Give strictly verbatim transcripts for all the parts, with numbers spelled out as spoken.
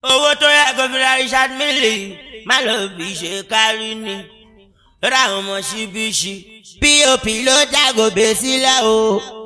owó tó yẹ kó fi ra Richard Mille má lọ fi ṣe kárí ni lọ́dọ̀ àwọn ọmọ ṣíbíṣi pop ló dàgòbè sílẹ̀ o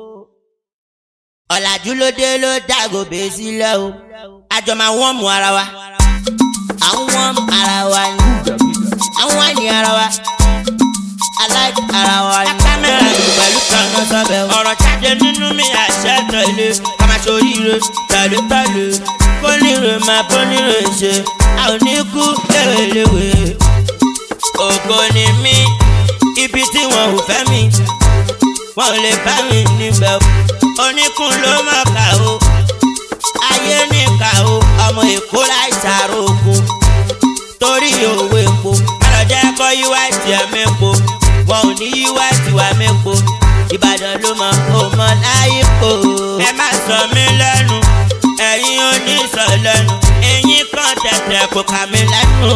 ọ̀làjú ló dé ló dàgòbè sílẹ̀ o àjọ máa wọ́n mú ara wa àwọn ara wa ni àwọn ní ara wa aláìkí ara wa ni. kámẹ́rà yìí pẹ̀lú kaná sọ́bẹ̀ o. ọ̀rọ̀ jáde nínú mi àṣẹ tẹ̀lé kàmá sóríire tẹ̀lé tẹ̀lé kóníire máa bóníire ṣe a ò ní kú léweléwe. ògo ni mí ibi tí wọn ò fẹ́ mi wọn ò lè bá mi níbẹ̀ o. oníkun ló mọ̀ ká o ayé níkà o ọmọ èkó láì sàrò ogun torí òwe epo kálọ̀ jẹ́ kọ́ yíwá ìtì ẹ̀ mẹ́po wọn ò ní yíwá ìtì wà mẹ́po ìbàdàn ló mọ̀ ó mọ̀ láyé po. ẹ má sọ mí lẹ́nu ẹ̀yin ò ní sọ lẹ́nu ẹ̀yin kan tẹ̀tẹ̀ kò kà mí lẹ́nu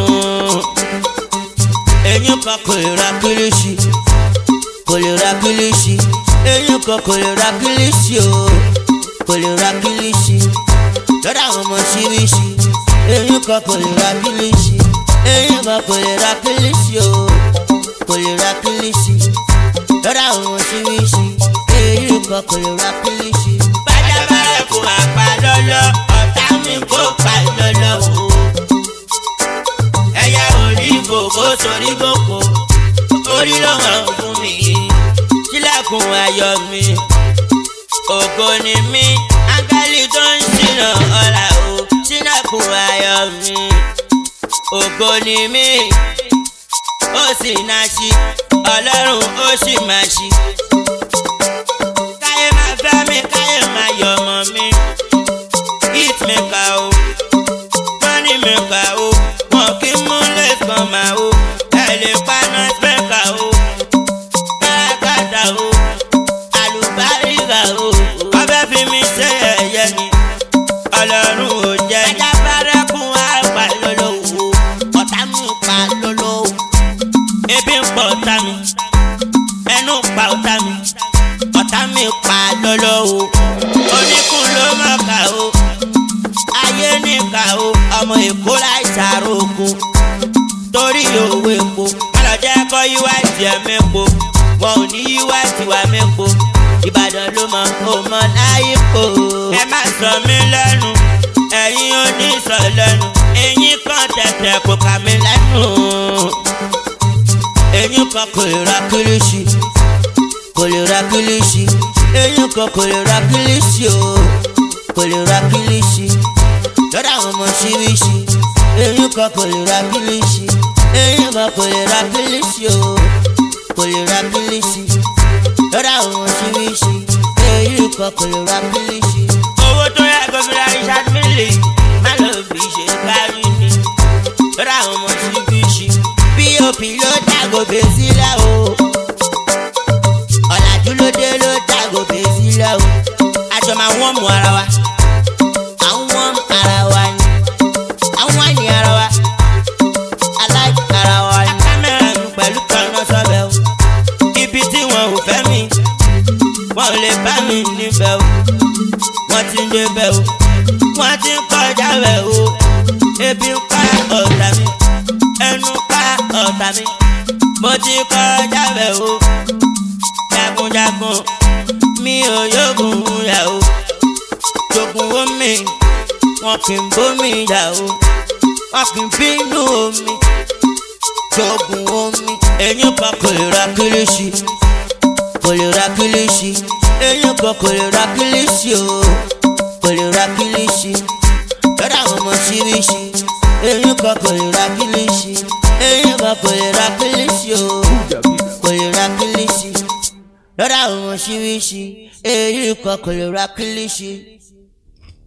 ẹ̀yin kan kò lè ra kílíṣì kò lè ra kílíṣì ẹ̀yin kan kò lè ra kílíṣì o kò lè ra kílíṣì lọ́dọ̀ àwọn ọmọ ṣíbíṣi ẹ̀yin kan kò lè ra kílíṣì ẹ̀yin kan kò lè ra kílíṣì o kò lè ra kílíṣì lọ́dọ̀ àwọn ọmọ ṣíbíṣi ẹ̀yin kan kò lè ra kílíṣì. bàjẹ́bàrẹ̀ kò máa pa lọ́lọ́ ọ̀tá mi kò pa lọ́lọ́ o ẹ̀yà orí gbogbo sórí gbogbo orí ló hàn fún mi sílẹ̀kùn ayọ̀ mi ògo ni mí áńgẹ́lì tó ń ṣìnà ọ̀la o sílẹ̀kùn ayọ̀ mi ògo ni mí ó sì náà ṣí ọlọ́run ó sì máa ṣí. káyé máa fẹ́ mi káyé máa yọ̀ ọmọ mi hit mi kà o money mi kà o wọn kì í mú lẹ́sàn máa o ẹ lè pa náà spẹ́kà o káràkátà o àlùbáríkà o ọbẹ̀ fi mi ṣe ẹ̀yẹ ni ọlọ́run ò jẹ́ ni. ẹja bára kún àpá lọ́lọ́ o ọ̀tá mi pa lọ́lọ́ o ebi ń pọ̀ ọ̀tá mi ẹnu pa ọ̀tá mi ọ̀tá mi pa lọ́lọ́ o oníkun ló mọ̀ ká o ayé níkà o ọmọ èkó láì sàrò ogun torí òwe epo kálọ̀ jẹ́ kọ́ yíwá ìtì ẹ̀ mẹ́po wọn ò ní yíwá ìtì wà mẹ́po ìbàdàn ló mọ̀ ó mọ̀ láyé po. ẹ má sọ mí lẹ́nu ẹ̀yin ò ní sọ lẹ́nu ẹ̀yin kan tẹ̀tẹ̀ kò kà mí lẹ́nu ẹ̀yin kan kò lè ra kílíṣì kò lè ra kílíṣì ẹ̀yin kan kò lè ra kílíṣì o kò lè ra kílíṣì lọ́dọ̀ àwọn ọmọ ṣíbíṣi ẹ̀yin kan kò lè ra kílíṣì ẹ̀yin kan kò lè ra kílíṣì o kò lè ra kílíṣì lọ́dọ̀ àwọn ọmọ ṣíbíṣi ẹ̀yin kan kò lè ra kílíṣì. owó tó yẹ kó fi ra Richard Mille má lọ fi ṣe kárí ni lọ́dọ̀ àwọn ọmọ ṣíbíṣi pop ló dàgòbè sílẹ̀ o ọ̀làjú ló dé ló dàgòbè sílẹ̀ o àjọ máa wọ́n mú ara wa àwọn ara wa ni àwọn ní ara wa aláìkí ara wa ni. kámẹ́rà mi pẹ̀lú kaná sọ́bẹ̀ o ibi tí wọn ò fẹ́ mi wọn ò lè bá mi níbẹ̀ o wọ́n ti ń débẹ̀ o wọ́n ti ń kọjá bẹ̀ o ebi ń pa ọ̀tá mi ẹnu pa ọ̀tá mi mo ti kọjá bẹ̀ o jagunjagun mi ò yógun yà o jogun omi wọn kì í bómi yà o wọn kì í bínú omi jogun omi. ẹ̀yin kan kò lè ra kílíṣì kò lè ra kílíṣì ẹ̀yin kan kò lè ra kílíṣì o kò lè ra kílíṣì lọ́dọ̀ àwọn ọmọ ṣíbíṣi ẹ̀yin kan kò lè ra kílíṣì ẹ̀yin kan kò lè ra kílíṣì o kò lè ra kílíṣì lọ́dọ̀ àwọn ọmọ ṣíbíṣi ẹ̀yin kan kò lè ra kílíṣì.